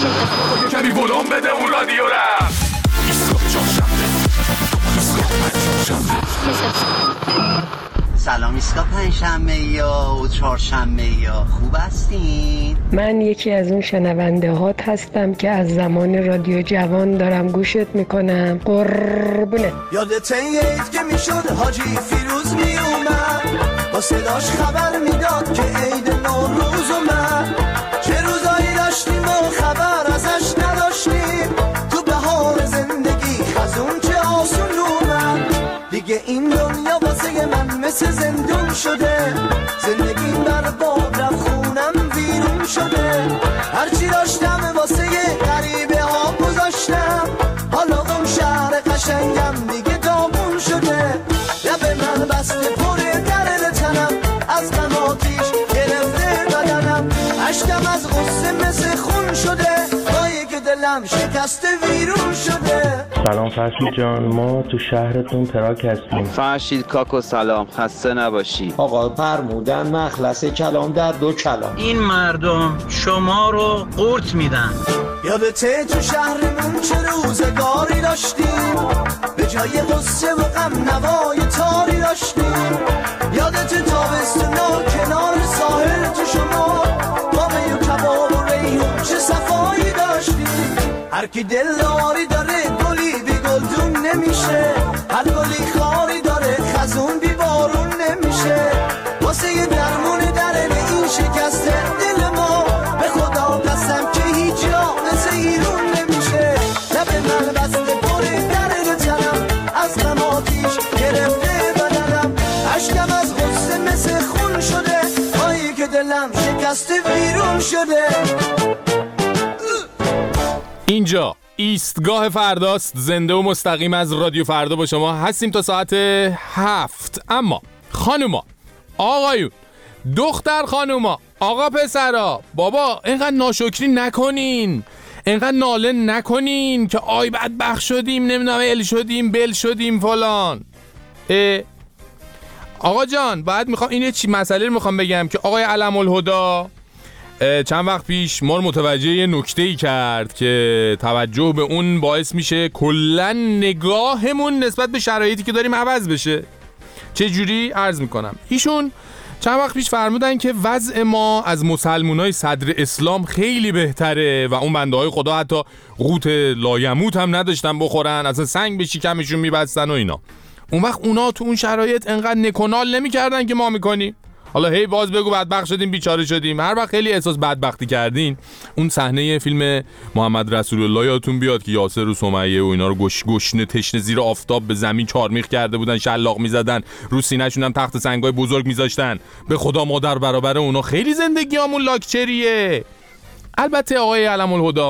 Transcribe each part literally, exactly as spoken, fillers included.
کمی ولوم بده اون رادیو رم. سلام ایسکا پنجشنبه یا و چهارشنبه یا خوب هستین؟ من یکی از اون شنونده هات هستم که از زمان رادیو جوان دارم گوشت میکنم. قربونه. یادت این که میشد حاجی فیروز میومد با صداش خبر میداد که عید نوروز اومد. چه روزایی داشتیم و خبر ازش نداشتیم، تو بهار زندگی خزون چه آسون اومد. دیگه این دنیا واسه من مثل زندون شده، زندگی بر باد رفت خونم ویرون شده. هرچی داشتم واسه غریبه ها گذاشتم، حالا اون شهر قشنگم دیگه داغون شده. لب من بسته پر درد تنم، از غم آتیش گرفته بدنم. اشکم از غصه مثل خون شده، جایی که دلم شکسته ویرون شده. سلام فرشید جان، ما تو شهرتون پراگ هستیم. فرشید کاکو سلام، خسته نباشی. آقا فرمودن مخلص کلام در دو کلام. این مردم شما رو قورت میدن. یادته تو شهرمون چه روزگاری داشتیم، به جای غصه و غم نوای تاری داشتیم. یادته تابستونا کنار ساحل تو شما با می و کباب و ریحون چه صفایی داشتیم. هر کی دلداری داره گلی بی گلدون نمیشه، هر گلی خاری داره خزون بی بارون نمیشه. واسه یه درمون درن این شکسته دل ما، به خدا قسم که هیچ جا مثل ایرون نمیشه. لب من بسته پر درد تنم، از غم آتیش گرفته بدنم. اشکم از غصه مثل خون شده، جایی که دلم شکسته ویرون شده. اینجا ایستگاه فرداست، زنده و مستقیم از رادیو فردا با شما هستیم تا ساعت هفت. اما خانوما، آقایون، دختر خانوما، آقا پسرا، بابا اینقدر ناشکری نکنین، اینقدر ناله نکنین که آی بدبخت شدیم، نمیدونم ال شدیم بل شدیم فلان. آقا جان بعد میخوام این یه چی مسئله رو میخوام بگم که آقای علم الهدا چند وقت پیش ما رو متوجه یه نکته‌ای کرد که توجه به اون باعث میشه کلن نگاهمون نسبت به شرایطی که داریم عوض بشه. چه جوری عرض میکنم؟ ایشون چند وقت پیش فرمودن که وضع ما از مسلمانای صدر اسلام خیلی بهتره و اون بنده های خدا حتی قوت لایموت هم نداشتن بخورن، اصلا سنگ به شکمشون میبستن و اینا. اون وقت اونا تو اون شرایط انقدر نکنال نمیکردن که ما میکنیم. حالا هی باز بگو بدبخت شدیم بیچاره شدیم، هر وقت خیلی احساس بدبختی کردین. اون صحنه فیلم محمد رسول الله یادتون بیاد که یاسر و سمیه و اینا رو گوش گشنه تشنه زیر آفتاب به زمین چارمیخ کرده بودن، شلاق میزدن، رو سینه‌شون هم تخت سنگای بزرگ میذاشتن. به خدا ما در برابر اونا خیلی زندگیامون لاکچریه. البته آقای علم الهدا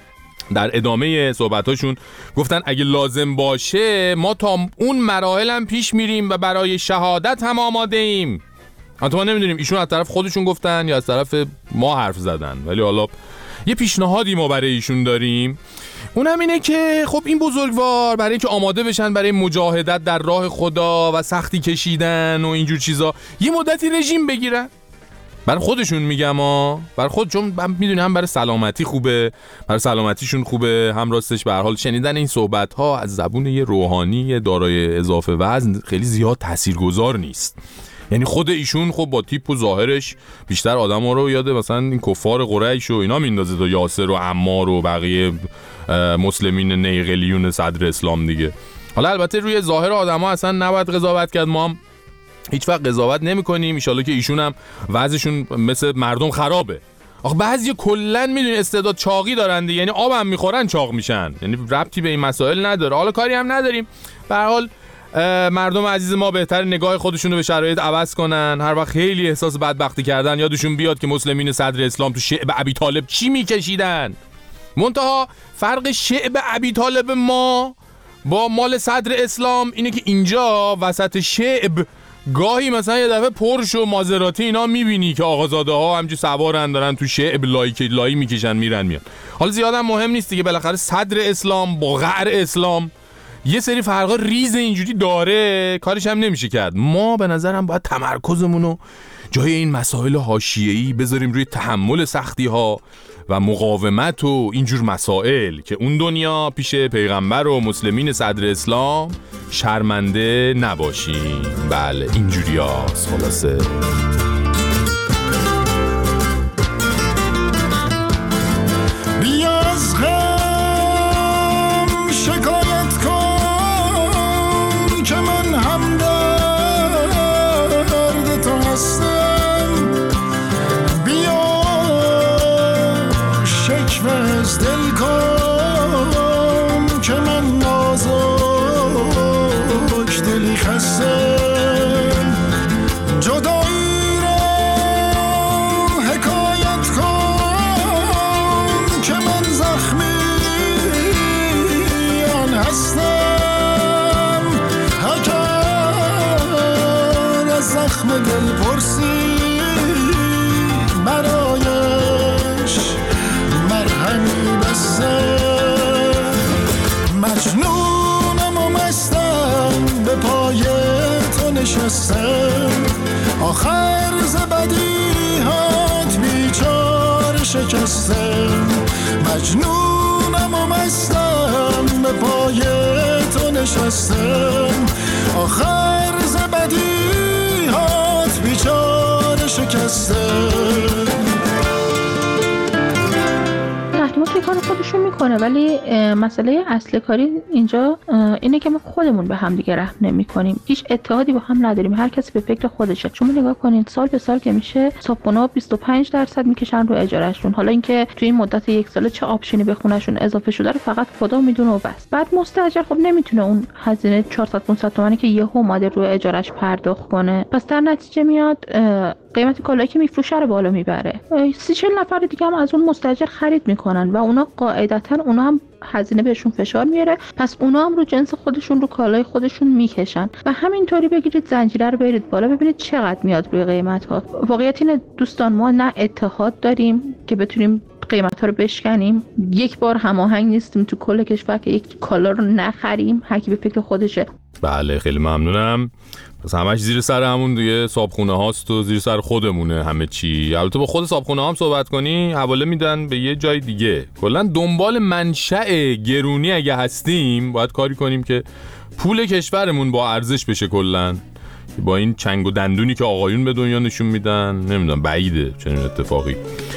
در ادامه صحبتاشون گفتن اگه لازم باشه ما تا اون مراحل هم پیش میریم و برای شهادت هم آماده ایم. حتی ما نمیدونیم ایشون از طرف خودشون گفتن یا از طرف ما حرف زدن، ولی حالا یه پیشنهادی ما برای ایشون داریم. اونم اینه که خب این بزرگوار برای اینکه آماده بشن برای مجاهدت در راه خدا و سختی کشیدن و اینجور چیزا یه مدتی رژیم بگیرن. برای خودشون میگم ها، برای خود، چون من میدونم هم برای سلامتی خوبه، برای سلامتیشون خوبه، هم راستش به هر حال شنیدن این صحبت ها از زبون یه روحانی دارای اضافه وزن خیلی زیاد تاثیرگذار نیست. یعنی خود ایشون خب با تیپ و ظاهرش بیشتر آدم‌ها رو یاد مثلا این کفار قریش و اینا میندازه تا یاسر و عمار و بقیه مسلمین نیقلیون صدر اسلام دیگه. حالا البته روی ظاهر آدم‌ها اصلا نباید قضاوت کرد، ما هم هیچ وقت قضاوت نمی‌کنیم. ان شاءالله که ایشون هم وضعشون مثل مردم خرابه. آخه بعضی کلا میدونی استعداد چاقی دارن دیگه، یعنی آب هم میخورن چاق میشن، یعنی ربطی به این مسائل نداره. حالا کاری هم نداریم، به هر حال مردم عزیز ما بهتر نگاه خودشون رو به شرایط عوض کنن. هر وقت خیلی احساس بدبختی کردن یادشون بیاد که مسلمین صدر اسلام تو شعب ابی طالب چی میکشیدن. منتها فرق شعب ابی طالب ما با مال صدر اسلام اینه که اینجا وسط شعب گاهی مثلا یه دفعه پرش و مازراتی اینا میبینی که آقازاده ها همجور سوارن دارن تو شعب لایی که لایی میکشن میرن میان. حالا زیادم مهم نیست دیگه، بالاخره صدر اسلام با غر اسلام یه سری فرقا ریز اینجوری داره، کارش هم نمیشه کرد. ما به نظرم باید تمرکزمونو جای این مسائل حاشیه‌ای بذاریم روی تحمل سختی‌ها و مقاومت و اینجور مسائل که اون دنیا پیش پیغمبر و مسلمین صدر اسلام شرمنده نباشیم. بله اینجوری هاست. خلاصه بیا از غم شکایت کن که من هم درد تو هستم. بیا شکوه از دل کن که من نازک دلی خستم. جدایی را حکایت کن که من زخمی آن هستم. اگر از زخم دل پرسی برایش مرهمی بستم. مجنونم و مستم به پای تو نشستم. آخر ز بدیهات بیچاره شکستم. مجنونم و مستم به پای تو نشستم. آخر ز بدیهات بیچاره شکستم. تحریمات کار خودشون میکنه، ولی مسئله اصل کاری اینجا اینه که ما خودمون به هم دیگه رحم نمیکنیم، هیچ اتحادی با هم نداریم، هر کسی به فکر خودشه. شما نگاه کنید سال به سال که میشه صابخونه‌ها بیست و پنج درصد میکشن رو اجارهشون. حالا اینکه توی این مدت یک ساله چه آپشنی به خونهشون اضافه شده رو فقط خدا میدونه و بس. بعد مستاجر خب نمیتونه اون هزینه چهارصد پانصد تومانی که یهو اومده رو اجارهش پرداخت کنه، پس در نتیجه میاد قیمت کالایی که میفروشه رو بالا میبره. سی چهل نفر دیگه هم از اون مستاجر خرید میکنن و اونا قاعدتاً اونا هم هزینه بهشون فشار میاره، پس اونا هم رو جنس خودشون رو کالای خودشون میکشن و همینطوری بگیرید زنجیره رو برید بالا ببینید چقدر میاد روی قیمت ها. واقعیت اینه دوستان ما نه اتحاد داریم که بتونیم قیمت ها رو بشکنیم، یک بار هماهنگ نیستیم تو کل کشور که یک کالا رو نخریم، هر کی به فکر خودشه. بله خیلی ممنونم. پس همش زیر سر همون دیگه صابخونه هاست و زیر سر خودمونه همه چی. البته با خود صابخونه هم صحبت کنی حواله میدن به یه جای دیگه. کلا دنبال منشأ گرونی اگه هستیم باید کاری کنیم که پول کشورمون با ارزش بشه. کلا با این چنگ و دندونی که آقایون به دنیا نشون میدن نمیدونم بعیده چنین اتفاقی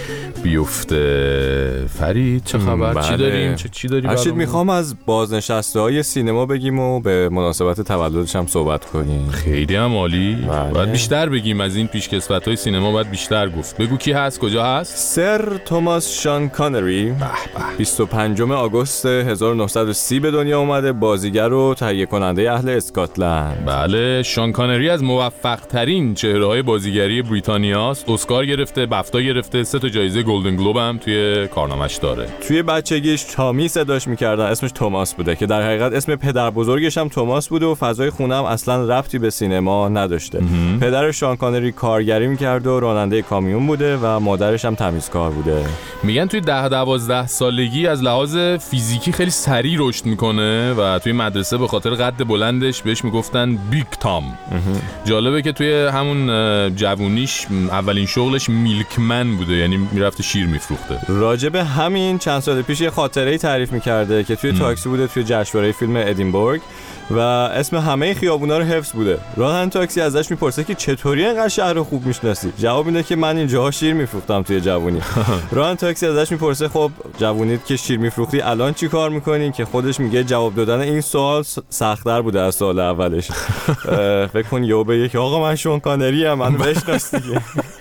بیفته. فرید چه خبر؟ بله. چی داریم؟ چه چی داری؟ اشید میخوام از بازنشسته‌های سینما بگیم و به مناسبت تولدش هم صحبت کنیم. خیلی هم عالی. بله. باید بیشتر بگیم از این پیشکسوت‌های سینما، باید بیشتر گفت. بگو کی هست، کجا هست؟ سر توماس شان کانری بیست و پنجم آگوست هزار و نهصد و سی به دنیا اومده، بازیگر و تهیه کننده اهل اسکاتلند. بله شان کانری از موفق‌ترین چهره‌های بازیگری بریتانیاست. اسکار گرفته، بفتا گرفته، سه تا جایزه گلدن گلوب هم توی کارنامه‌اش داره. توی بچگیش تامی صداش می‌کردن، اسمش توماس بوده که در حقیقت اسم پدر بزرگش هم توماس بوده و فضای خونه هم اصلا ربطی به سینما نداشته. پدر شان کانری کارگری می‌کرد و راننده کامیون بوده و مادرش هم تمیزکار بوده. میگن توی ده دوازده سالگی از لحاظ فیزیکی خیلی سریع رشد میکنه و توی مدرسه به خاطر قد بلندش بهش میگفتن بیگ تام. جالبه که توی همون جوونیش اولین شغلش میلکمن بوده، یعنی میرفته شیر میفروخته. راجب همین چند سال پیش یه خاطره‌ای تعریف می‌کرده که توی تاکسی بوده توی جشنواره فیلم ادینبورگ و اسم همه خیابونا رو حفظ بوده. راننده تاکسی ازش میپرسه که چطوری اینقدر شهر رو خوب میشناسی؟ جواب میده که من اینجاها شیر میفروختم توی جوونی. راننده تاکسی ازش میپرسه خب جوونیت که شیر میفروختی الان چی کار میکنی؟ که خودش میگه جواب دادن این سوال سخت‌تر بوده از سوال اولش. فکر کن یهو بگه که آقا من شون کانری ام، من بشناس دیگه.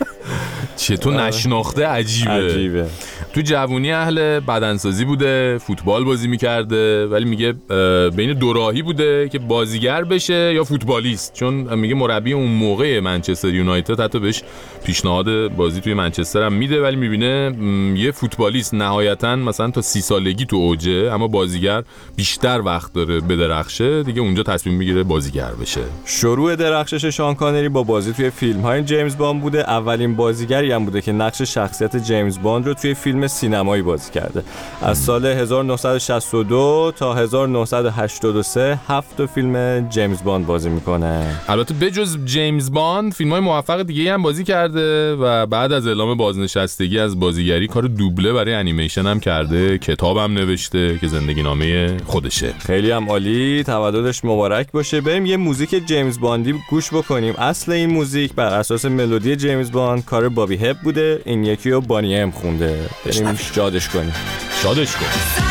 چطور نشناخته؟ عجیبه. عجیبه. تو جوونی اهل بدنسازی بوده، فوتبال بازی میکرده، ولی میگه بین دو راهی بوده که بازیگر بشه یا فوتبالیست، چون میگه مربی اون موقع منچستر یونایتد حتی بهش پیشنهاد بازی توی منچستر هم میده، ولی میبینه یه فوتبالیست نهایتا مثلا تا سی سالگی تو اوجه اما بازیگر بیشتر وقت داره بدرخشه، دیگه اونجا تصمیم میگیره بازیگر بشه. شروع درخشش شان کانری با بازی توی فیلم های جیمز باند بوده. اولین بازیگری هم بوده که نقش شخصیت جیمز باند رو توی فیلم فیلم سینمایی بازی کرده. از سال هزار و نهصد و شصت و دو تا هزار و نهصد و هشتاد و سه هفت تا فیلم جیمز باند بازی میکنه. البته بجز جیمز باند فیلم‌های موفق دیگه هم بازی کرده و بعد از اعلام بازنشستگی از بازیگری کار دوبله برای انیمیشن هم کرده، کتاب هم نوشته که زندگی نامه خودشه. خیلی هم عالی، تولدش مبارک باشه. بریم یه موزیک جیمز باندی گوش بکنیم. اصل این موزیک بر اساس ملودی جیمز باند کار بابی هب بوده، این یکی رو بانی ام خونده. بریم شادش کنیم. شادش کنیم.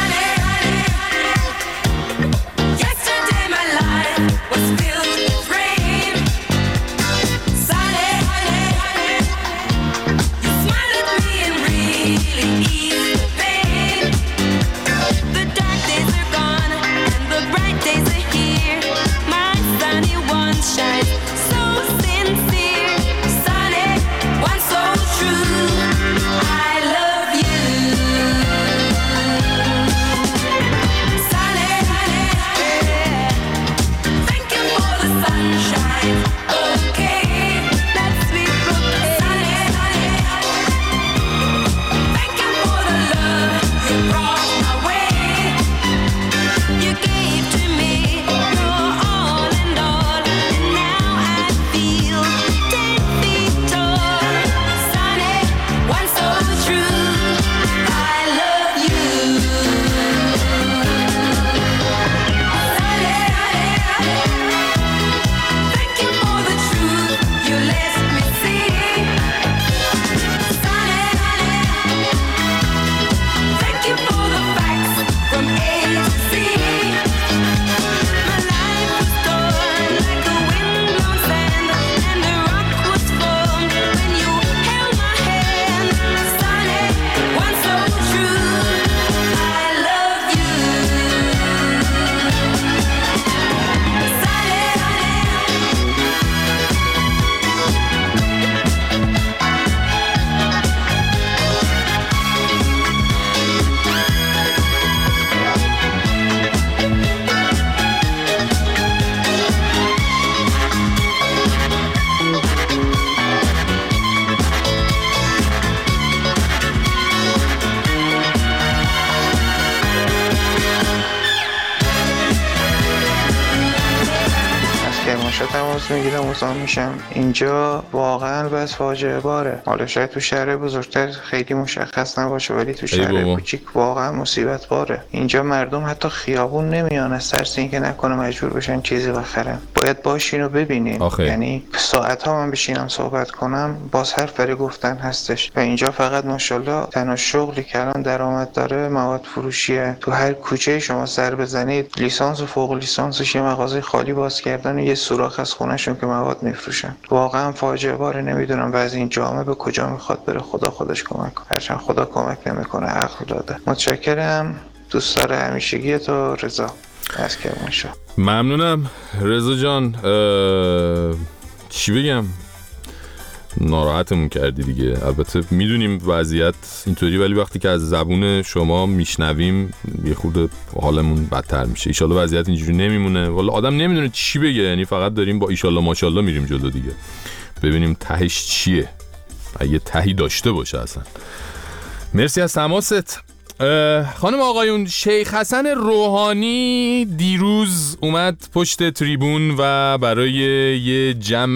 تماس میگیرم مزاحم میشم. اینجا واقعا بس فاجعه باره. حالا شاید تو شهر بزرگتر خیلی مشخص نباشه ولی تو شهر کوچیک واقعا مصیبت باره. اینجا مردم حتی خیابون نمیان از ترس اینکه نکنه مجبور بشن چیزی بخرن. باید باشین و ببینین. یعنی ساعت ها من بشینم صحبت کنم باز حرف برای گفتن هستش. و اینجا فقط ماشاءالله تنها شغلی که الان درآمد داره مواد فروشیه. تو هر کوچه شما سر بزنید لیسانس و فوق لیسانسش یه مغازه خالی باز کردن و یه سوراخ از خونهشون که مواد میفروشن. واقعا فاجعه باره. نمیدونم بعضی این جامعه به کجا میخواد بره. خدا خودش کمک کنه. هرچند خدا کمک نمیکنه عقل داده. متشکرم. دوست داره همیشگی تو رضا از کرمانشاه. ممنونم رضا جان. اه... چی بگم، ناراحتمون کردی دیگه. البته میدونیم وضعیت اینطوری ولی وقتی که از زبون شما میشنویم یه خورده حالمون بدتر میشه. ایشالله وضعیت اینجوری نمیمونه. والا آدم نمیدونه چی بگه، یعنی فقط داریم با ایشالله ماشالله میریم جلو دیگه. ببینیم تهش چیه، اگه تهی داشته باشه اصلا. مرسی از تماست. خانم آقایون، شیخ حسن روحانی دیروز اومد پشت تریبون و برای یه جمع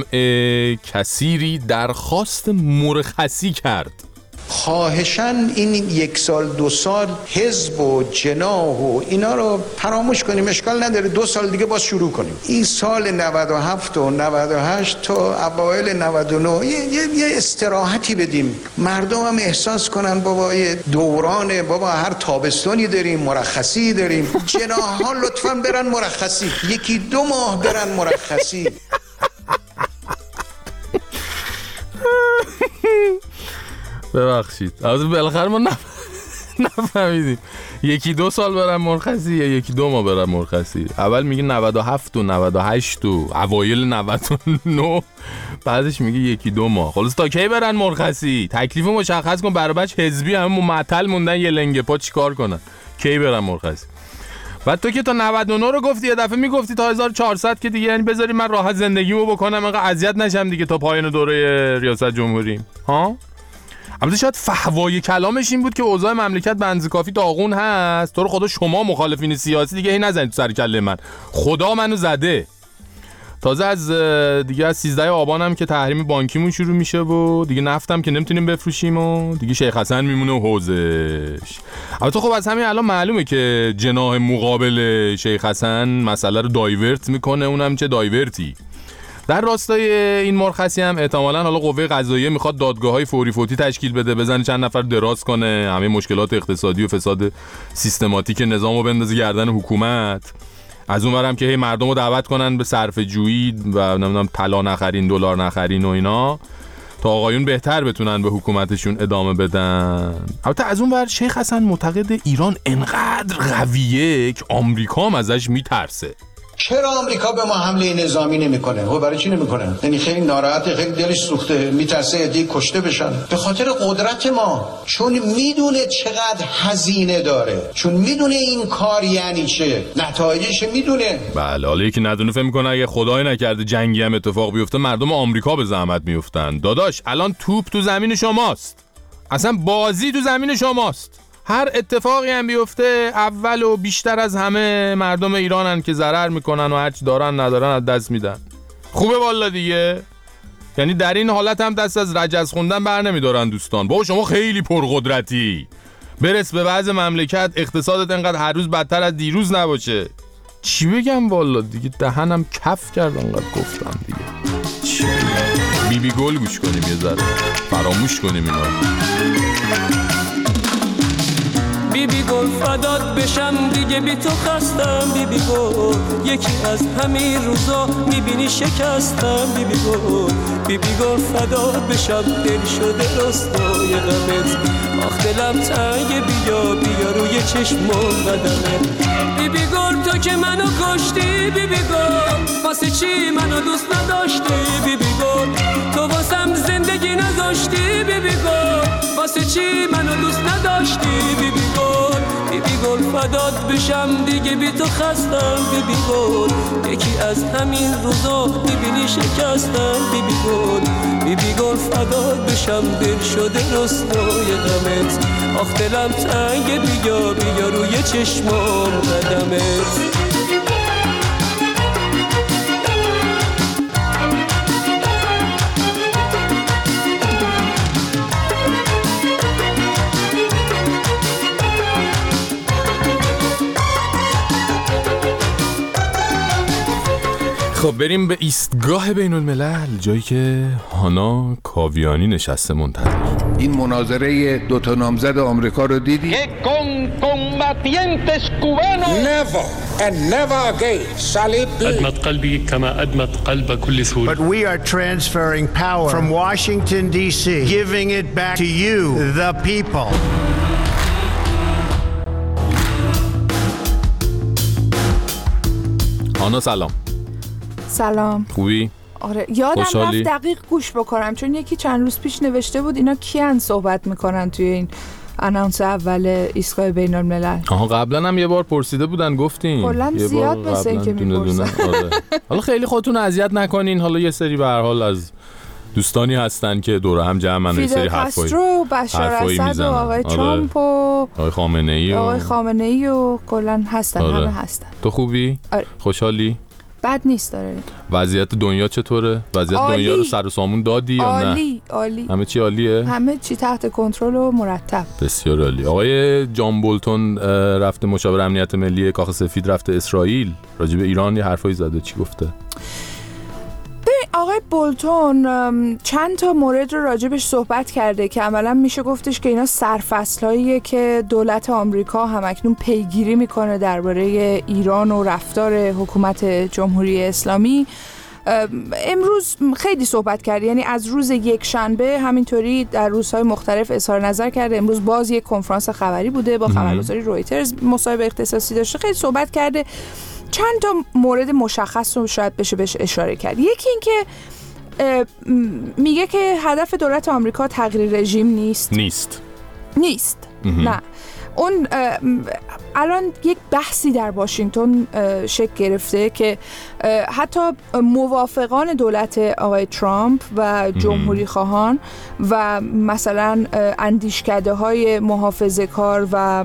کثیری درخواست مرخصی کرد. خواهشاً این یک سال دو سال حزب و جناح و اینا رو فراموش کنیم، اشکال نداره، دو سال دیگه باز شروع کنیم. این سال نود و هفت و نود و هشت تا اوایل نود و نه یه, یه, یه استراحتی بدیم، مردم هم احساس کنن بابا یه دورانه، بابا هر تابستانی داریم مرخصی داریم. جناح ها لطفاً برن مرخصی، یکی دو ماه برن مرخصی. ببخشید از بالاخره ما نف... نفهمیدیم یکی دو سال برم مرخصی یا یکی دو ماه برم مرخصی. اول میگه نود و هفت و نود و هشت و اوایل نود و نه، بعدش میگه یکی دو ماه. خلاص تا کی برن مرخصی؟ تکلیف مشخص کن. برای بچه حزبی همه معطل موندن یه لنگه پا چیکار کنن؟ کی برن مرخصی؟ بعد تو که تا نود و نه رو گفتی، یه دفعه میگفتی تا هزار و چهارصد که دیگه، یعنی بذاری من راحت زندگیمو بکنم، اینقدر اذیت نشم دیگه تا پایان دوره ریاست جمهوری. ها البته شاید فحوای کلامش این بود که اوضاع مملکت به اندازه کافی داغون هست، تو رو خدا شما مخالفین سیاسی دیگه هی نزنید تو سر کله من، خدا منو زده. تازه از دیگه از سیزده آبان هم که تحریم بانکیمون شروع میشه و دیگه نفتم که نمیتونیم بفروشیم و دیگه شیخ حسن میمونه و حوزش. البته خب از همین الان معلومه که جناح مقابل شیخ حسن مسئله رو دایورت میکنه، اونم چه دایورتی. در راستای این مرخصی هم احتمالاً حالا قوه قضاییه میخواد دادگاه‌های فوری فوتی تشکیل بده، بزنه چند نفر دراز کنه، همه مشکلات اقتصادی و فساد سیستماتیک نظامو بندازه گردن حکومت. از اونورم که هی مردمو دعوت کنن به صرفه جویی و نمیدونم طلا نخرین، دلار نخرین و اینا، تا آقایون بهتر بتونن به حکومتشون ادامه بدن. البته از اونور شیخ حسن معتقد ایران انقدر قویه که آمریکا هم ازش میترسه. چرا آمریکا به ما حمله نظامی نمیکنه؟ خب برای چی نمیکنه؟ یعنی خیلی ناراحته، خیلی دلش سوخته، میترسه عده‌ای کشته بشن. به خاطر قدرت ما، چون میدونه چقدر هزینه داره، چون میدونه این کار یعنی چه، نتایجش میدونه. بله، حالا یکی ندونه فهم میکنه اگه خدای نکرده جنگی هم اتفاق بیفته مردم آمریکا به زحمت میافتن. داداش الان توپ تو زمین شماست، اصلا بازی تو زمین شماست. هر اتفاقی هم بیفته اول و بیشتر از همه مردم ایرانن که ضرر میکنن و هرچی دارن ندارن از دست میدن. خوبه والا دیگه. یعنی در این حالت هم دست از رجز خوندن بر نمیدارن دوستان. بابا شما خیلی پرقدرتی، برس به وضع مملکت، اقتصادت انقدر هر روز بدتر از دیروز نباشه. چی بگم والا دیگه، دهنم کف کرد انقدر گفتم دیگه. چی بگم؟ بی بی گل گوش کنیم یه ذره، فراموش کنیم اینا. بی بی گل فدات بشم دیگه بی تو خستم، بی بی گل یکی از همین روزا میبینی شکستم، بی بی گل بی بی گل فدات بشم دل شده رستای غمت، آخ دلم تنگ بیا بیا روی چشمم قدمت. بی بی گل تو که منو کشتی، بی بی گل واسه چی منو دوست نداشتی، بی بی گل تو واسم زندگی نذاشتی، بی بی گل واسه چی منو دوست نداشتی، بی بی گل بی بی گل فدات بشم دیگه بی تو خستم، بی بی گل یکی از همین روزا میبینی شکستم، بی بی گل بی بی گل فدات بشم دل شده رسوای غمت، آخ دلم تنگ بیا بیا روی چشمام قدمت. خب بریم به ایستگاه بین الملل، جایی که هانا کاویانی نشسته منتظر. این مناظره دو تا نامزد آمریکا رو دیدی؟ Never and never again shall it be. أدمت قلبي كما أدمت قلب كل سوري. But we are transferring power from Washington D C, giving it back to you, the people. هانا سلام. سلام. خوبی؟ آره یادم خوشحالی؟ رفت دقیق گوش بکنم چون یکی چند روز پیش نوشته بود اینا کیان صحبت میکنن توی این اناونس اول ایستگاه بین الملل. آها قبلا هم یه بار پرسیده بودن گفتین کلا زیاد مثل این که میپرسن. آره. حالا خیلی خودتون اذیت نکنین، حالا یه سری به هر حال از دوستانی هستن که دور هم جمعن یه سری حرفای کاسترو، بشار اسد و آقای آره. ترامپ و آقای خامنه ای و آقای خامنه ای و کلا هستن. آره. همه هستن. تو خوبی؟ آره. خوشحالی؟ بد نیست داره. وضعیت دنیا چطوره؟ وضعیت عالی. دنیا رو سر و سامون دادی یا نه؟ عالی عالی. همه چی عالیه؟ همه چی تحت کنترل و مرتب. بسیار عالی. آقای جان بولتون رفته مشاور امنیت ملی کاخ سفید، رفته اسرائیل، راجع به ایران یه حرفایی زده، چی گفته؟ آقای بولتون چند تا مورد رو راجبش صحبت کرده که عملا میشه گفتش که اینا سرفصلاییه که دولت آمریکا همکنون پیگیری میکنه درباره ایران و رفتار حکومت جمهوری اسلامی. امروز خیلی صحبت کرده، یعنی از روز یک شنبه همینطوری در روزهای مختلف اظهار نظر کرده. امروز باز یک کنفرانس خبری بوده با خبرگزاری رویترز، مصاحبه اختصاصی داشته، خیلی صحبت کرده. چند تا مورد مشخص رو شاید بشه بهش اشاره کرد. یکی این که میگه که هدف دولت آمریکا تغییر رژیم نیست نیست نیست امه. نه اون الان یک بحثی در واشنگتن شکل گرفته که حتی موافقان دولت آقای ترامپ و جمهوری خواهان و مثلا اندیشکده های محافظه کار و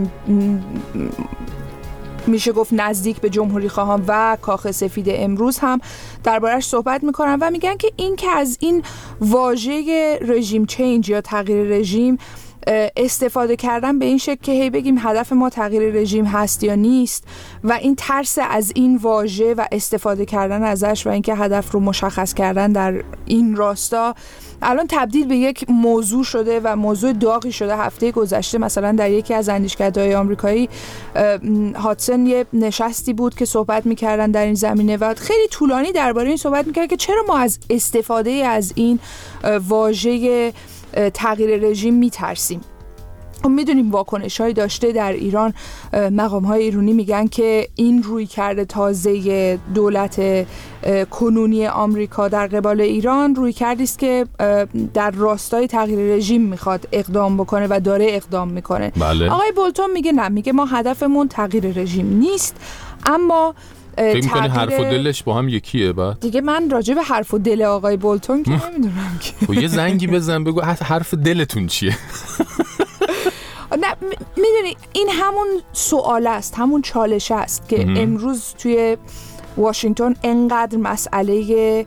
میشه گفت نزدیک به جمهوری خواهان و کاخ سفید امروز هم دربارش صحبت میکنن و میگن که این که از این واژه رژیم چینج یا تغییر رژیم استفاده کردن به این شکل که هی بگیم هدف ما تغییر رژیم هست یا نیست و این ترس از این واژه و استفاده کردن ازش و اینکه هدف رو مشخص کردن در این راستا الان تبدیل به یک موضوع شده و موضوع داغی شده. هفته گذشته مثلا در یکی از اندیشکده‌های آمریکایی هاتسون یه نشستی بود که صحبت می‌کردن در این زمینه و خیلی طولانی درباره این صحبت می‌کرد که چرا ما از استفاده از این واژه تغییر رژیم میترسیم. میدونیم واکنش هایی داشته در ایران. مقام های ایرانی میگن که این روی کرده تازه دولت کنونی آمریکا در قبال ایران روی کردی است که در راستای تغییر رژیم میخواد اقدام بکنه و داره اقدام میکنه. بله. آقای بولتون میگه نه، میگه ما هدفمون تغییر رژیم نیست، اما فکر می‌کنی حرف و دلش با هم یکیه؟ بعد دیگه من راجع به حرف و دل آقای بولتون که نمیدونم که خب یه زنگی بزن بگو حرف دلتون چیه. نه میدونی این همون سوال است، همون چالش است که امروز توی واشنگتن انقدر مسئله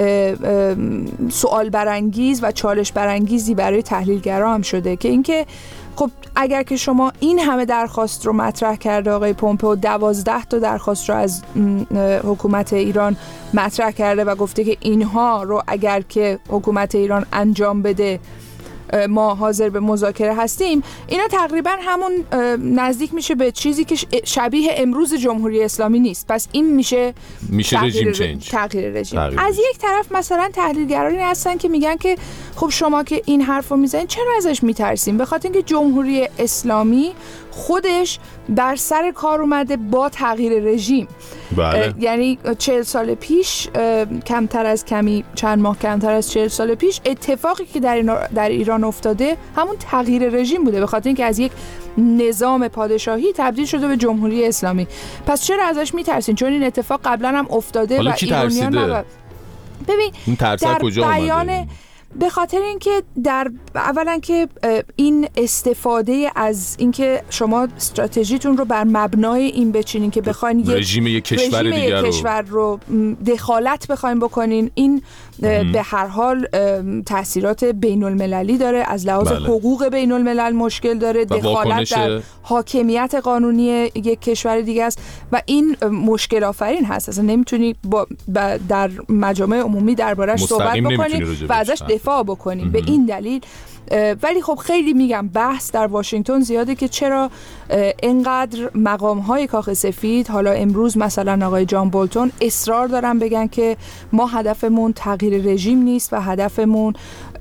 سوال برانگیز و چالش برانگیزی برای تحلیلگرا هم شده که اینکه خب اگر که شما این همه درخواست رو مطرح کرده آقای پومپئو، دوازده تا درخواست رو از حکومت ایران مطرح کرده و گفته که اینها رو اگر که حکومت ایران انجام بده ما حاضر به مذاکره هستیم، اینا تقریبا همون نزدیک میشه به چیزی که شبیه امروز جمهوری اسلامی نیست. پس این میشه میشه رژیم چنج، تغییر رژیم. از یک طرف مثلا تحلیلگرانی هستن که میگن که خب شما که این حرفو میزنید چرا ازش میترسین؟ به خاطر اینکه جمهوری اسلامی خودش در سر کار اومده با تغییر رژیم. بله. یعنی چهل سال پیش، کمتر از کمی چند ماه کمتر از چهل سال پیش، اتفاقی که در در ایران افتاده همون تغییر رژیم بوده، به خاطر اینکه از یک نظام پادشاهی تبدیل شده به جمهوری اسلامی. پس چرا ازش میترسین؟ چون این اتفاق قبلا هم افتاده و ایرانیان هم ببین این در بیان به خاطر اینکه در اولا که این استفاده از اینکه شما استراتژیتون رو بر مبنای این بچینین که بخواین یک رژیم یک کشور رژیم دیگر یک کشور رو دخالت بخواین بکنین، این به هر حال تاثیرات بین المللی داره، از لحاظ بله. حقوق بین الملل مشکل داره، دخالت در حاکمیت قانونی یک کشور دیگه است و این مشکل آفرین هست. اصلا نمیتونی با در مجامع عمومی دربارش صحبت بکنی و ازش دفاع بکنی. به این دلیل ولی خب خیلی میگم بحث در واشنگتن زیاده که چرا اینقدر مقام‌های کاخ سفید، حالا امروز مثلا آقای جان بولتون، اصرار دارن بگن که ما هدفمون تغییر رژیم نیست و هدفمون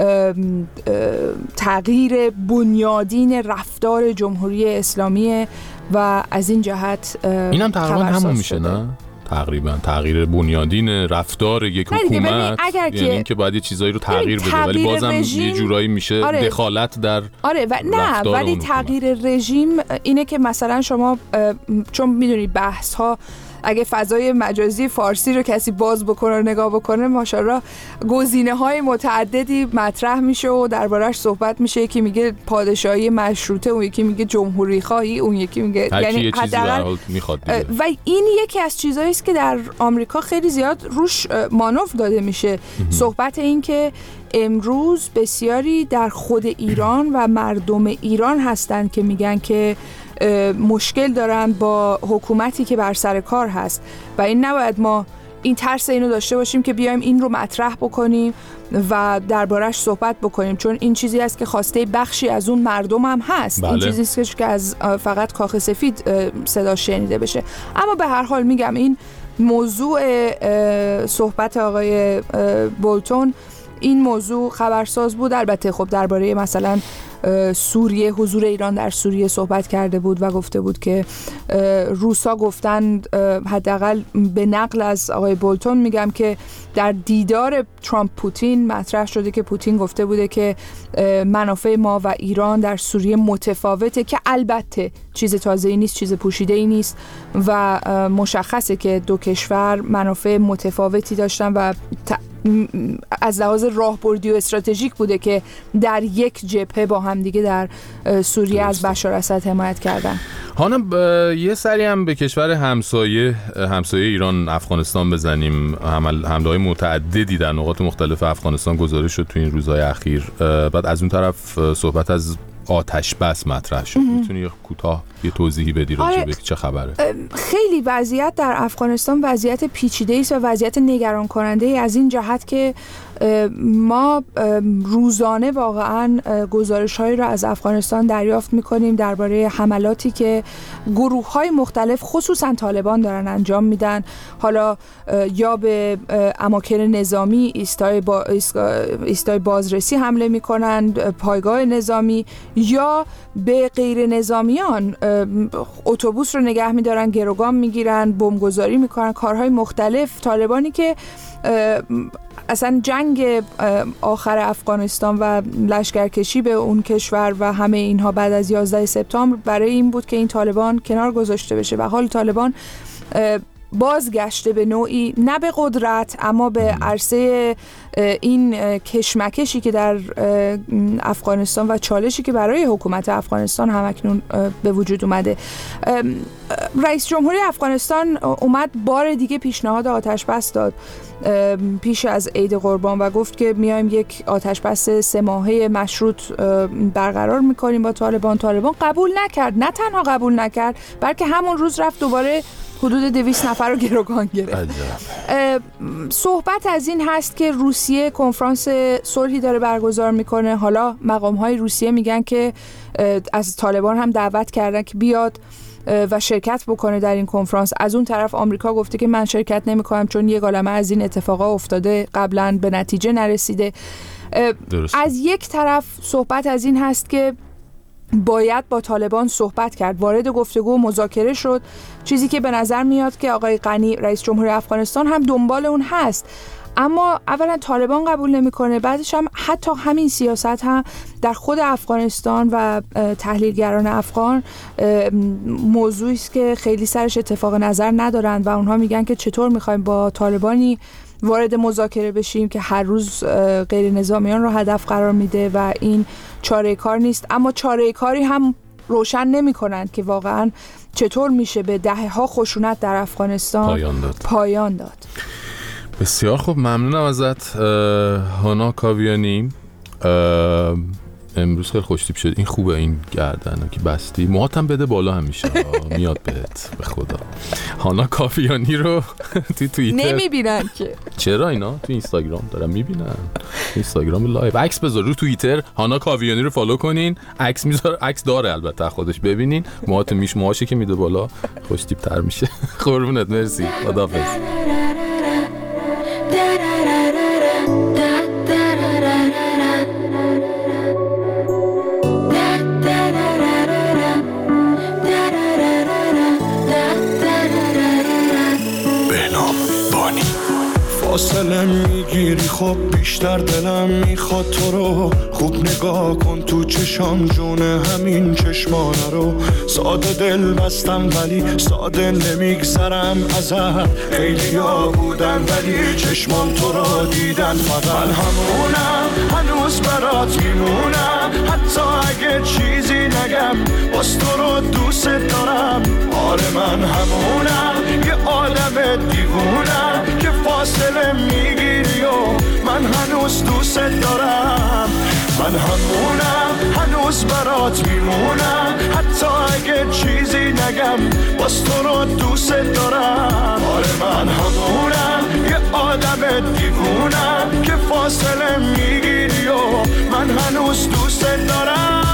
تغییر بنیادین رفتار جمهوری اسلامی و از این جهت اینم تقریبا همون میشه نه؟ تقریبا تغییر بنیادین رفتار یک حکومت، یعنی اینکه باید یه چیزایی رو تغییر بده، ولی بازم یه جورایی میشه آره. دخالت در آره و نه ولی تغییر رژیم اینه که مثلا شما چون میدونی بحث ها اگه فضای مجازی فارسی رو کسی باز بکنه و نگاه بکنه، ماشاءالله گزینه‌های متعددی مطرح میشه و دربارش صحبت میشه. یکی میگه پادشاهی مشروطه، اون یکی میگه جمهوری خواهی، اون یکی میگه یعنی حداقل میخواد. و این یکی از چیزایی است که در آمریکا خیلی زیاد روش مانور داده میشه. صحبت این که امروز بسیاری در خود ایران و مردم ایران هستند که میگن که مشکل دارن با حکومتی که بر سر کار هست و این نباید ما این ترس اینو داشته باشیم که بیایم این رو مطرح بکنیم و دربارش صحبت بکنیم، چون این چیزی است که خواسته بخشی از اون مردم هم هست. بله. این چیزی است که از فقط کاخ سفید صدا شنیده بشه. اما به هر حال میگم این موضوع صحبت آقای بولتون، این موضوع خبرساز بود. البته خب درباره مثلا سوریه، حضور ایران در سوریه صحبت کرده بود و گفته بود که روسا گفتند، حداقل به نقل از آقای بولتون میگم، که در دیدار ترامپ پوتین مطرح شده که پوتین گفته بوده که منافع ما و ایران در سوریه متفاوته، که البته چیز تازه‌ای نیست، چیز پوشیده‌ای نیست و مشخصه که دو کشور منافع متفاوتی داشتن و ت... از لحاظ راهبردی و استراتژیک بوده که در یک جبهه با هم دیگه در سوریه درست. از بشار اسد حمایت کردن. هانا یه سری هم به کشور همسایه همسایه ایران افغانستان بزنیم. حمله‌های متعددی در نقاط مختلف افغانستان گزارش شد تو این روزهای اخیر. بعد از اون طرف صحبت از آتش بس مطرح شد. میتونی یه کوتاه یه توضیحی بدی راجع به چه خبره؟ خیلی وضعیت در افغانستان وضعیت پیچیده‌ای است و وضعیت نگران کننده ای از این جهت که ما روزانه واقعا گزارش‌هایی را از افغانستان دریافت می‌کنیم درباره حملاتی که گروه‌های مختلف خصوصا طالبان دارن انجام میدن، حالا یا به اماکن نظامی ایستای با ایستای بازرسی حمله می‌کنند، پایگاه نظامی، یا به غیر نظامیان اتوبوس رو نگه می‌دارن، گروگان می‌گیرن، بمبگذاری می‌کنن، کارهای مختلف. طالبانی که اصلا جنگ آخر افغانستان و لشکرکشی به اون کشور و همه اینها بعد از یازده سپتامبر برای این بود که این طالبان کنار گذاشته بشه و حال طالبان بازگشته به نوعی نه به قدرت اما به عرصه این کشمکشی که در افغانستان و چالشی که برای حکومت افغانستان همکنون به وجود اومده. رئیس جمهوری افغانستان اومد بار دیگه پیشنهاد آتش بس داد پیش از عید قربان و گفت که میایم یک آتش بس سه ماهه مشروط برقرار میکنیم با طالبان. طالبان قبول نکرد، نه تنها قبول نکرد بلکه همون روز رفت دوباره حدود دویست نفر رو گروگان گرفت. صحبت از این هست که روسیه کنفرانس صلحی داره برگزار میکنه. حالا مقام‌های روسیه میگن که از طالبان هم دعوت کردن که بیاد و شرکت بکنه در این کنفرانس. از اون طرف آمریکا گفته که من شرکت نمی‌کنم چون یک عالمه از این اتفاقا افتاده، قبلا به نتیجه نرسیده. درست. از یک طرف صحبت از این هست که باید با طالبان صحبت کرد، وارد گفتگو و مذاکره شد، چیزی که به نظر میاد که آقای غنی رئیس جمهور افغانستان هم دنبال اون هست. اما اولا طالبان قبول نمیکنه، بعدش هم حتی همین سیاست هم در خود افغانستان و تحلیلگران افغان موضوعی است که خیلی سرش اتفاق نظر ندارن و اونها میگن که چطور میخوایم با طالبانی وارد مذاکره بشیم که هر روز غیر نظامیان رو هدف قرار میده و این چاره کار نیست. اما چاره کاری هم روشن نمی کنند که واقعا چطور میشه به دهه ها خشونت در افغانستان پایان داد. پایان داد. بسیار خوب، ممنونم ازت هانا کاویانی. امروز خیلی خوشتیپ شد. این خوبه این گردن که بستی، موهاتم بده بالا همیشه میاد بهت به خدا. هانا کاویانی رو تو توییتر نمیبینن که. چرا اینا تو اینستاگرام دارن میبینن، اینستاگرام لایو عکس بذار رو توییتر، هانا کاویانی رو فالو کنین، عکس میذاره، عکس داره البته خودش، ببینین موهات میش موهاشه که میده بالا خوشتیپ تر میشه. قربونت، مرسی، خداحافظ. فاصله میگیری خب بیشتر دلم میخواد تو رو خوب نگاه کن تو چشام جونه همین چشمانه رو. ساده دل بستم ولی ساده نمیگذرم ازت، خیلی ها بودن ولی چشمان تو رو دیدن فقط. من همونم هنوز برات میمونم حتی اگه چیزی نگم، باز تو رو دوست دارم. آره من همونم یه آدم دیوونم که فاصله میگیری و من هنوز دوست دارم. من همونم هنوز برات میمونم حتی اگه چیزی نگم، باز تو رو دوست دارم. آره من همونم یه آدم دیوونم که فاصله میگیری و من هنوز دوست دارم.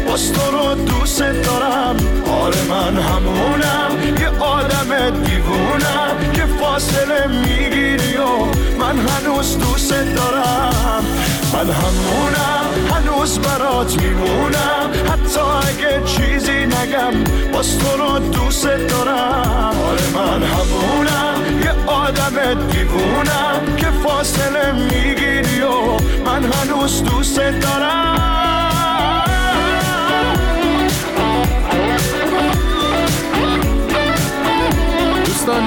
باز تو رو دوست دارم. آره من همونم، یه آدم دیوونم که فاصله میگیری و من هنوز دوست دارم. من همونم، هنوز برات میمونم، حتی اگه چیزی نگم باز تو رو دوست دارم. آره من همونم، یه آدم دیوونم که فاصله میگیری و من هنوز دوست دارم. دوستان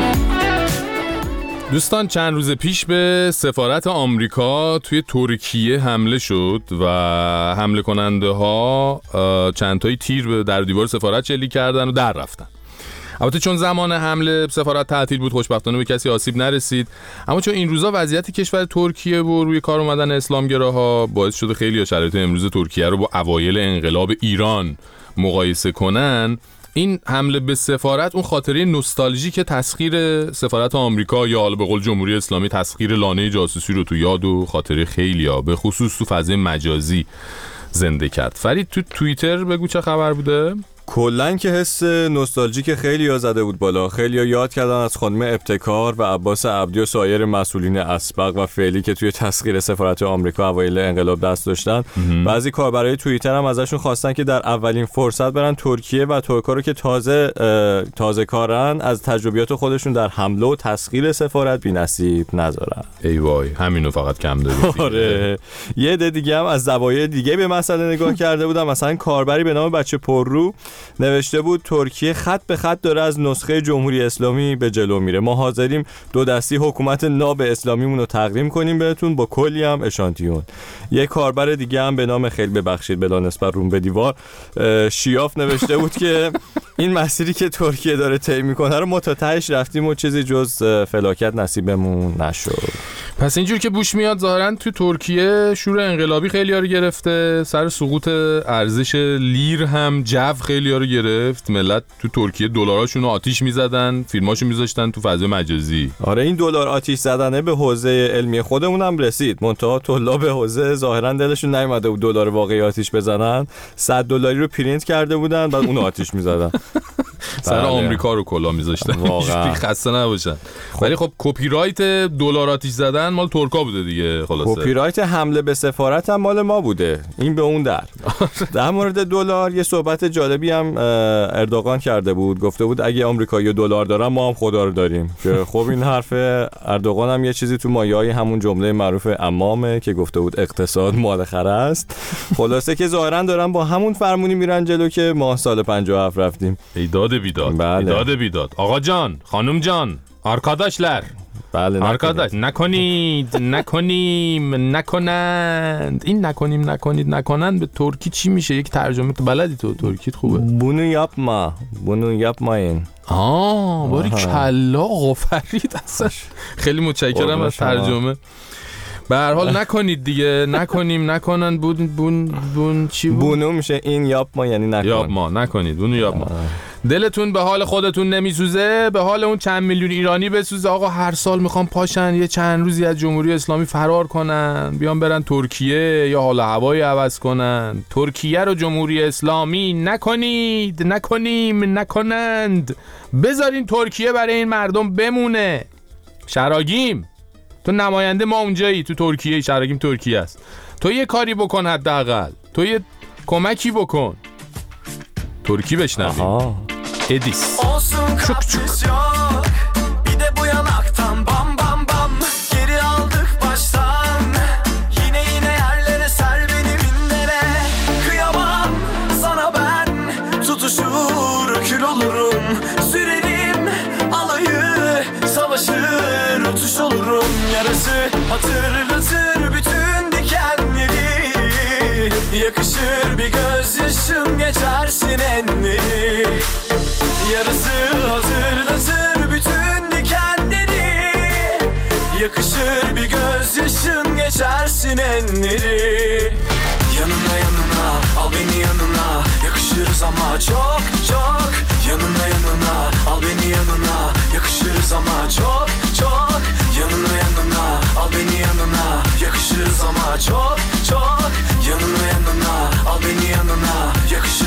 دوستان چند روز پیش به سفارت آمریکا توی ترکیه حمله شد و حمله کننده ها چند تایی تیر در دیوار سفارت شلیک کردن و در رفتن. البته چون زمان حمله سفارت تعطیل بود خوشبختانه به کسی آسیب نرسید، اما چون این روزا وضعیت کشور ترکیه و روی کار اومدن اسلامگراها باعث شده خیلی شرایط امروز ترکیه رو با اوایل انقلاب ایران مقایسه کنن، این حمله به سفارت اون خاطره نوستالژیک تسخیر سفارت آمریکا یا حالا به قول جمهوری اسلامی تسخیر لانه جاسوسی رو تو یاد و خاطره خیلیا به خصوص تو فضای مجازی زنده کرد. فرید تو توییتر بگو چه خبر بوده؟ کلن که حس نوستالژیک خیلی ها زده بود بالا. خیلی ها یاد کردن از خانم ابتکار و عباس عبدی و سایر مسئولین اسبق و فعلی که توی تسخیر سفارت آمریکا اوایل انقلاب دست داشتن. بعضی کاربرای توییتر هم ازشون خواستن که در اولین فرصت برن ترکیه و ترکا رو که تازه تازه کارن از تجربیات خودشون در حمله و تسخیر سفارت بی‌نصیب نذارن. ای وای همینو فقط کم دارید. آره. یه عده دیگه هم از زوایای دیگه به مسئله نگاه کرده بودن. مثلا کاربری به نام بچه پررو نوشته بود ترکیه خط به خط داره از نسخه جمهوری اسلامی به جلو میره. ما حاضریم دو دستی حکومت ناب اسلامیمون رو تقدیم کنیم بهتون با کلی هم اشانتیون. یک کاربر دیگه هم به نام خیلی ببخشید بلا نسبت روم به دیوار شیاف نوشته بود که این مسیری که ترکیه داره طی میکنه رو ما تا تهش رفتیم و چیزی جز فلاکت نصیبمون نشد. پس اینجور که بوش میاد ظاهرا تو ترکیه شور انقلابی خیلی‌ها رو گرفته، سر سقوط ارزش لیر هم جو خیلی‌ها رو گرفت. ملت تو ترکیه دلاراشون رو آتیش می‌زدن، فیلماشو می‌ذاشتن تو فضای مجازی. آره این دلار آتیش زدنه به حوزه علمی خودمون هم رسید. منتها طلاب حوزه ظاهرا دلشون نیومده بود دلار واقعی آتیش بزنن. صد دلاری رو پرینت کرده بودن بعد اون آتیش می‌زدن. سر آمریکا رو کلا می‌ذاشتن. واقعا خسته نباشن. ولی خب کپی رایت دلار آتیش زدن مال ترکا بوده دیگه. خلاصه کپی رایت حمله به سفارت هم مال ما بوده. این به اون در. در مورد دلار یه صحبت جالبی هم اردوغان کرده بود. گفته بود اگه آمریکایی دلار دارن ما هم خدا رو داریم. که خب این حرف اردوغان هم یه چیزی تو مایه‌های همون جمله معروف امامه که گفته بود اقتصاد مال خره است. خلاصه که ظاهرا دارن با همون فرمونی میرن جلو که ما سال پنجاه و هفت رفتیم. ایداد بیداد. بله. ایداد بیداد. آقا جان، خانم جان، arkadaşlar. بله arkadaş نکنید، نکنیم، نکنند. این نکنیم نکنید نکنند به ترکی چی میشه؟ یک ترجمه تو بلدی تو ترکیت خوبه. بونو yapma. بونو yapmayın. آه باری کلا آقا فرید اصلا خیلی متشکرم از ترجمه. به هر حال نکنید دیگه، نکنیم نکنن. بون بون بون چی بود؟ بونو میشه این یاب ما یعنی نکن. یاب ما نکنید، بونو یاب ما. دلتون به حال خودتون نمیسوزه، به حال اون چند میلیون ایرانی بسوزه. آقا هر سال میخوام پاشن یه چند روزی از جمهوری اسلامی فرار کنن، بیان برن ترکیه یا حال هوایی عوض کنن. ترکیه رو جمهوری اسلامی نکنید، نکنیم، نکنند. بذارین ترکیه برای این مردم بمونه. شراگیم تو نماینده ما اونجایی تو ترکیه، شراگیم ترکیه است. تو یه کاری بکن، حداقل تو یه کمکی bokun. Türkü beşnavim. Edis. Olsun kapriz yok. Bir de bu yanaktan bam bam bam. Geri aldık baştan. Yine yine yerlere ser beni minlere. Kıyamam sana ben. Tutuşur kül olurum. Sürerim alayı. Savaşır utuş olurum. Yarası hatırlatır bütün dikenleri. Yakışır bir gözyaşım geçersin enleri. Yarısı hazırlatır bütün dikenleri. Yakışır bir gözyaşım geçersin enleri. Yanına yanına al beni yanına. Yakışırız ama çok çok. Yanına yanına al beni yanına. Yakışırız ama çok çok. Yanına yanına al beni yanına. Yakışırız ama çok çok. Yanına yanına al beni yanına. Yakışırız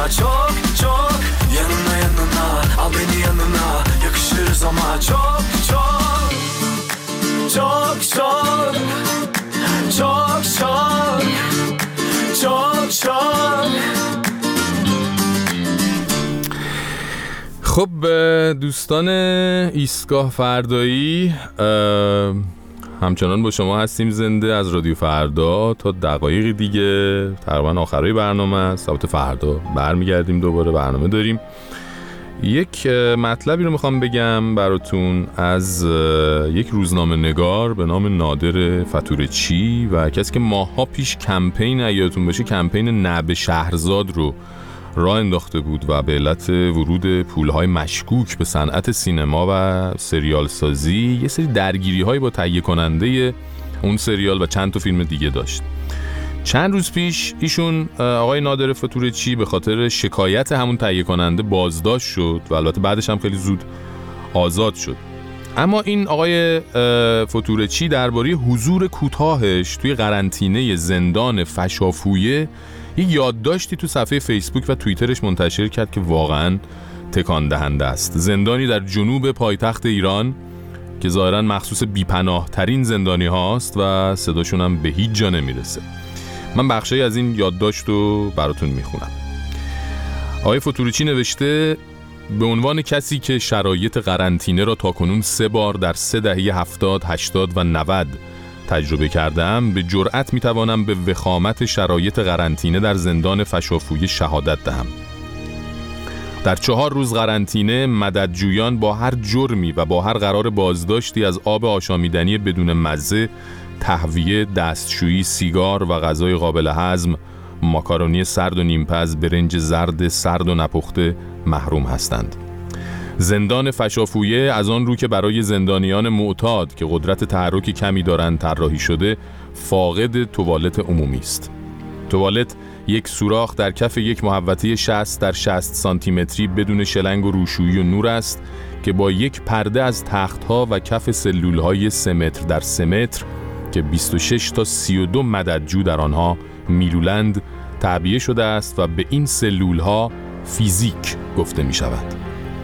Çok çok yanına yanına al beni yanına yakışırız ama çok çok çok çok çok çok çok çok. خب دوستان ایستگاه فردایی همچنان با شما هستیم زنده از رادیو فردا تا دقایقی دیگه، تقریبا آخرای برنامه است. البته فردا برمیگردیم دوباره برنامه داریم. یک مطلبی رو میخوام بگم براتون از یک روزنامه نگار به نام نادر فتورچی و کسی که ماها پیش کمپین، یادتون باشه کمپین نه به شهرزاد رو راه انداخته بود و به علت ورود پولهای مشکوک به صنعت سینما و سریال سازی یه سری درگیری های با تهیه کننده اون سریال و چند تا فیلم دیگه داشت. چند روز پیش ایشون آقای نادر فتورچی به خاطر شکایت همون تهیه کننده بازداشت شد و البته بعدش هم خیلی زود آزاد شد. اما این آقای فتورچی درباره حضور کوتاهش توی قرنطینه زندان فشافویه یک یادداشتی تو صفحه فیسبوک و توییترش منتشر کرد که واقعاً تکان دهنده است. زندانی در جنوب پایتخت ایران که ظاهراً مخصوص بیپناه ترین زندانی هاست و صداشون هم به هیچ جا نمیرسه. من بخشی از این یادداشت رو براتون میخونم. آقای فتورچی نوشته به عنوان کسی که شرایط قرنطینه را تاکنون سه بار در سه دهه هفتاد، هشتاد و نود تجربه کردم، به جرأت میتوانم به وخامت شرایط قرنطینه در زندان فشافویی شهادت دهم. در چهار روز قرنطینه مددجویان با هر جرمی و با هر قرار بازداشتی از آب آشامیدنی بدون مزه، تهویه، دستشویی، سیگار و غذای قابل هضم، ماکارونی سرد و نیمپز، برنج زرد سرد و نپخته محروم هستند. زندان فشافویه از آن رو که برای زندانیان معتاد که قدرت تحرک کمی دارند طراحی شده، فاقد توالت عمومی است. توالت یک سوراخ در کف یک محوطه شصت در شصت سانتی متری بدون شلنگ و روشویی و نور است که با یک پرده از تخت‌ها و کف سلول‌های سه متر در سه متر که بیست و شش تا سی و دو مددجو در آنها میلولند تعبیه شده است و به این سلول‌ها فیزیک گفته می‌شود.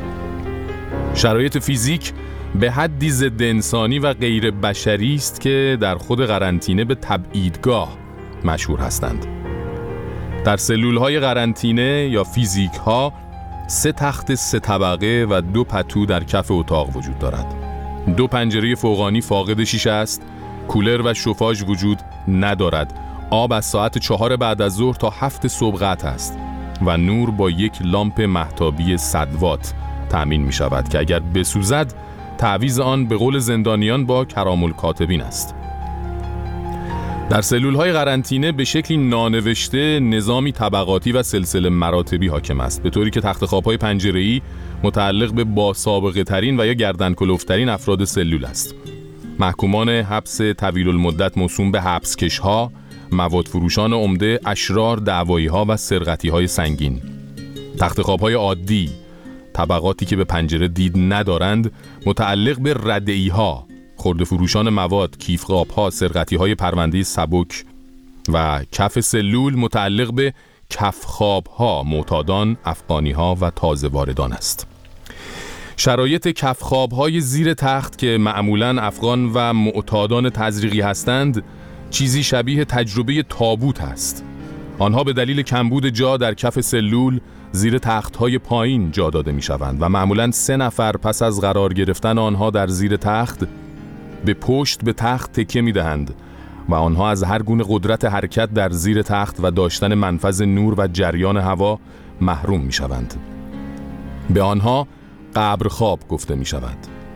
شرایط فیزیک به حدی ضد انسانی و غیر بشری است که در خود قرنطینه به تبعیدگاه مشهور هستند. در سلول‌های قرنطینه یا فیزیک‌ها سه تخت سه طبقه و دو پتو در کف اتاق وجود دارد. دو پنجره فوقانی فاقد شیشه است. کولر و شوفاژ وجود ندارد. آب از ساعت چهار بعد از ظهر تا هفت صبح قطع است و نور با یک لامپ مهتابی صد وات تأمین می شود که اگر بسوزد تعویض آن به قول زندانیان با کرام‌الکاتبین است. در سلول‌های قرنطینه به شکلی نانوشته نظامی طبقاتی و سلسله مراتبی حاکم است، به طوری که تخت خواب‌های پنجره‌ای متعلق به با سابقه ترین و یا گردن کلفترین افراد سلول است. محکومان حبس طویل المدت موسوم به حبسکش‌ها، مواد فروشان عمده، اشرار، دعوایی‌ها و سرقتی‌های سنگین. تخت خواب‌های عادی، طبقاتی که به پنجره دید ندارند، متعلق به ردعی‌ها، خرده فروشان مواد، کیف خواب‌ها، سرقتی‌های پرونده سبک و کف سلول متعلق به کف خواب‌ها، معتادان، افغانی‌ها و تازه واردان است. شرایط کف خواب‌های زیر تخت که معمولاً افغان و معتادان تزریقی هستند، چیزی شبیه تجربه تابوت است. آنها به دلیل کمبود جا در کف سلول زیر تخت‌های پایین جا داده می‌شوند و معمولاً سه نفر پس از قرار گرفتن آنها در زیر تخت به پشت به تخت تکیه می‌دهند و آنها از هر گونه قدرت حرکت در زیر تخت و داشتن منفذ نور و جریان هوا محروم می‌شوند. به آنها قبر خواب گفته می‌شود.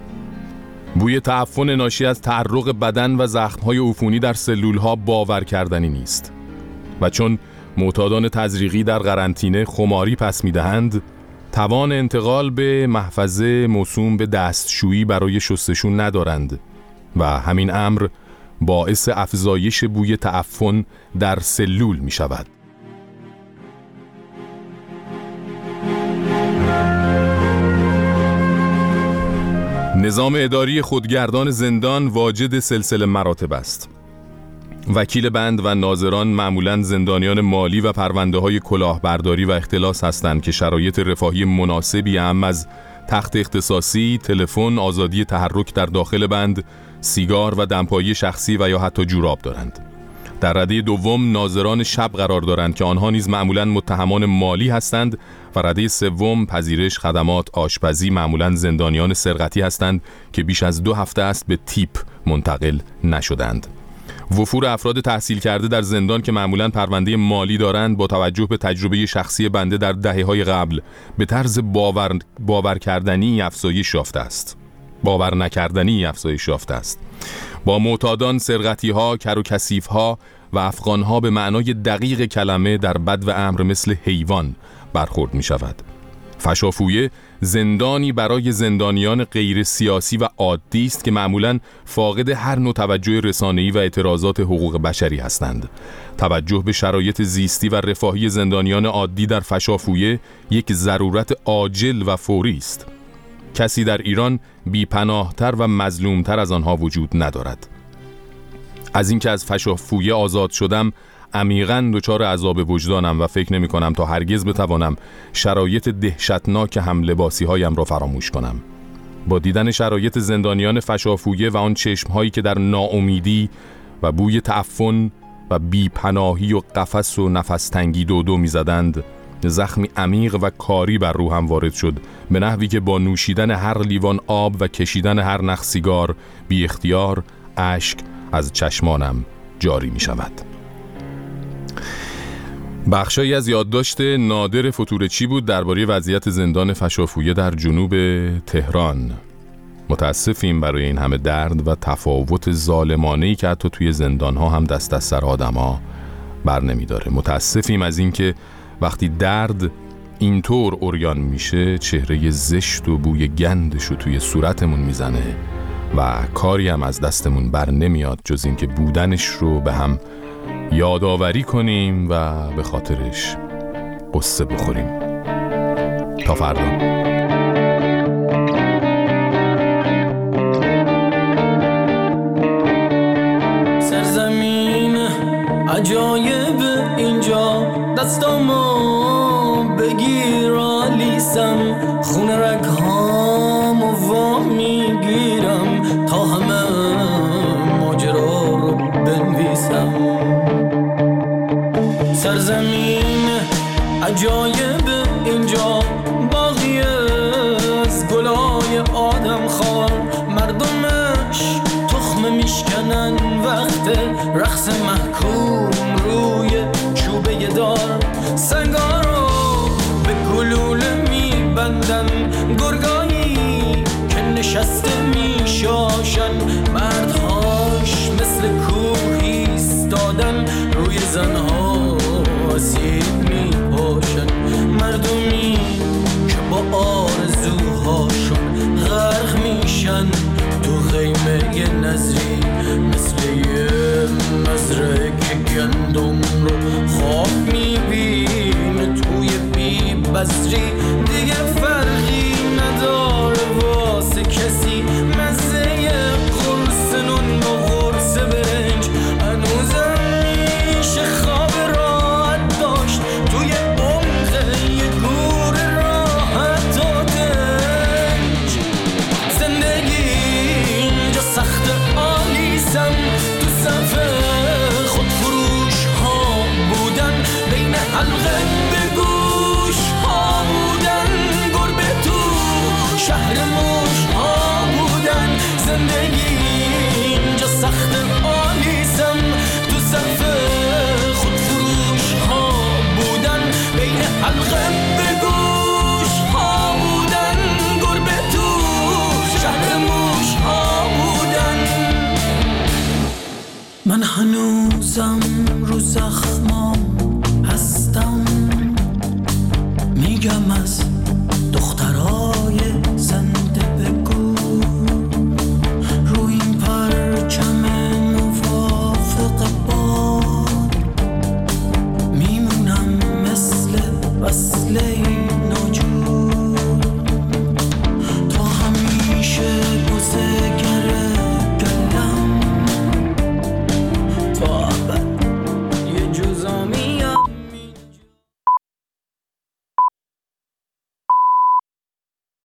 بوی تعفن ناشی از تعرق بدن و زخم‌های عفونی در سلول‌ها باور کردنی نیست و چون معتادان تزریقی در قرنطینه خماری پس می‌دهند، توان انتقال به محفظه موسوم به دستشویی برای شستشو ندارند و همین امر باعث افزایش بوی تعفن در سلول می‌شود. نظام اداری خودگردان زندان واجد سلسله مراتب است. وکیل بند و ناظران معمولاً زندانیان مالی و پرونده‌های کلاهبرداری و اختلاس هستند که شرایط رفاهی مناسبی هم از تخت اختصاصی، تلفن، آزادی تحرک در داخل بند، سیگار و دمپایی شخصی و یا حتی جوراب دارند. در رده دوم ناظران شب قرار دارند که آنها نیز معمولاً متهمان مالی هستند و رده سوم پذیرش، خدمات، آشپزی معمولاً زندانیان سرقتی هستند که بیش از دو هفته است به تیپ منتقل نشدند. وفور افراد تحصیل کرده در زندان که معمولاً پرونده مالی دارند با توجه به تجربه شخصی بنده در دهه‌های قبل به طرز باور باور کردنی افزایش یافته است. باور نکردنی افزایش یافته است. با معتادان، سرقتی‌ها، کر و کثیف‌ها و افغان‌ها به معنای دقیق کلمه در بد و امر مثل حیوان برخورد می‌شود. فشافویه زندانی برای زندانیان غیر سیاسی و عادی است که معمولاً فاقد هر نوع توجه رسانه‌ای و اعتراضات حقوق بشری هستند. توجه به شرایط زیستی و رفاهی زندانیان عادی در فشافویه یک ضرورت عاجل و فوری است. کسی در ایران بی‌پناه‌تر و مظلوم‌تر از آنها وجود ندارد. از اینکه از فشافویه آزاد شدم عمیقاً دچار عذاب وجدانم و فکر نمی کنم تا هرگز بتوانم شرایط دهشتناک هم لباسی هایم را فراموش کنم. با دیدن شرایط زندانیان فشافویه و آن چشمهایی که در ناامیدی و بوی تعفن و بی‌پناهی و قفس و نفس تنگی دو دو می زدند، زخمی عمیق و کاری بر روحم وارد شد، به نحوی که با نوشیدن هر لیوان آب و کشیدن هر نخ سیگار بی اختیار اشک از چشمانم جاری می شود. بخشایی از یادداشت نادر فتورچی بود درباره وضعیت زندان فشافویه در جنوب تهران. متاسفیم برای این همه درد و تفاوت ظالمانه‌ای که حتی توی زندان‌ها هم دست از سر آدم‌ها بر نمی‌داره. متاسفیم از اینکه وقتی درد اینطور عریان میشه چهره زشت و بوی گندش رو توی صورتمون میزنه و کاری هم از دستمون بر نمیاد جز اینکه بودنش رو به هم یادآوری کنیم و به خاطرش قصه بخوریم. تا فردا. سرزمین عجایب اینجا دستامو بگیر آلیسم، خون رگهامو وا میگیرم تا همه ماجرا رو بنویسم. سرزمین عجایب اینجا باقی از گلای آدم خار، مردمش تخم میشکنن وقت رقص محکوم روی چوبه دار، سنگا رو به گلوله میبندن، گرگایی که نشسته میشاشن، مردهاش مثل کوه ایستادن روی زنها آسیب میپاشن، مردمی که با آرزوهاشون غرق میشن تو خیمه یه نظری، مثل یه مزرعه که گندم رو خواب میبینه توی بی بذری، دیگه فرقی نداره واسه کسی مزه قرص نون با قرص برنج، هنوزم میشه خواب راحت داشت توی عمق یه گور راحت و دنج. زندگی اینجا سخت آلیسم، تو صفحه خود فروش ها بودن، بین حلقه به گوش ها بودن، گربه تو شهر موش ها بودن. زندگی اینجا سخت آلیسم، تو صفحه خود فروش ها بودن، بین حلقه به گوش ها بودن، گربه تو شهر موش ها بودن. من هنوزم رو زخما